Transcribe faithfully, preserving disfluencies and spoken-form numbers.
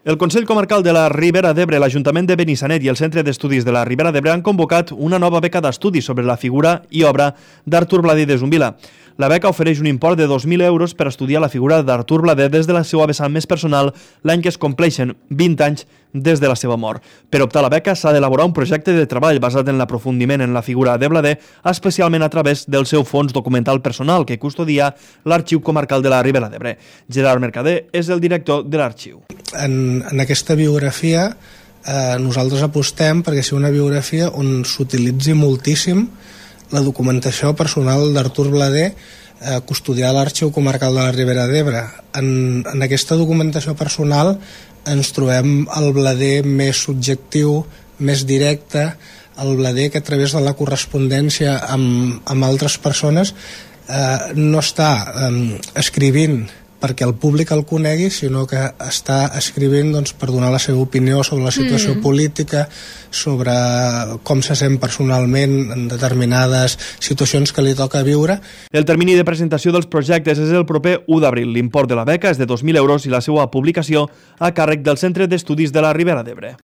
El Consell Comarcal de la Ribera d'Ebre, l'Ajuntament de Benissanet i el Centre d'Estudis de la Ribera d'Ebre han convocat una nova beca d'estudi sobre la figura i obra d'Artur Bladé de Zumbila. La beca ofereix un import de dos mil euros per estudiar la figura d'Artur Bladé des de la seva vessant més personal l'any que es compleixen vint anys des de la seva mort. Per optar a la beca s'ha d'elaborar un projecte de treball basat en l'aprofundiment en la figura de Bladé, especialment a través del seu fons documental personal que custodia l'Arxiu Comarcal de la Ribera d'Ebre. Gerard Mercader és el director de l'arxiu. En, en aquesta biografia eh, nosaltres apostem perquè sigui una biografia on s'utilitzi moltíssim la documentació personal d'Artur Bladé eh, custodiada a l'Arxiu Comarcal de la Ribera d'Ebre. En, en aquesta documentació personal ens trobem el Bladé més subjectiu, més directe, el Bladé que a través de la correspondència amb, amb altres persones eh, no està eh, escrivint perquè el públic el conegui, sinó que està escrivint doncs, per donar la seva opinió sobre la situació mm. política, sobre com se sent personalment en determinades situacions que li toca viure. El termini de presentació dels projectes és el proper u d'abril. L'import de la beca és de dos mil euros i la seva publicació a càrrec del Centre d'Estudis de la Ribera d'Ebre.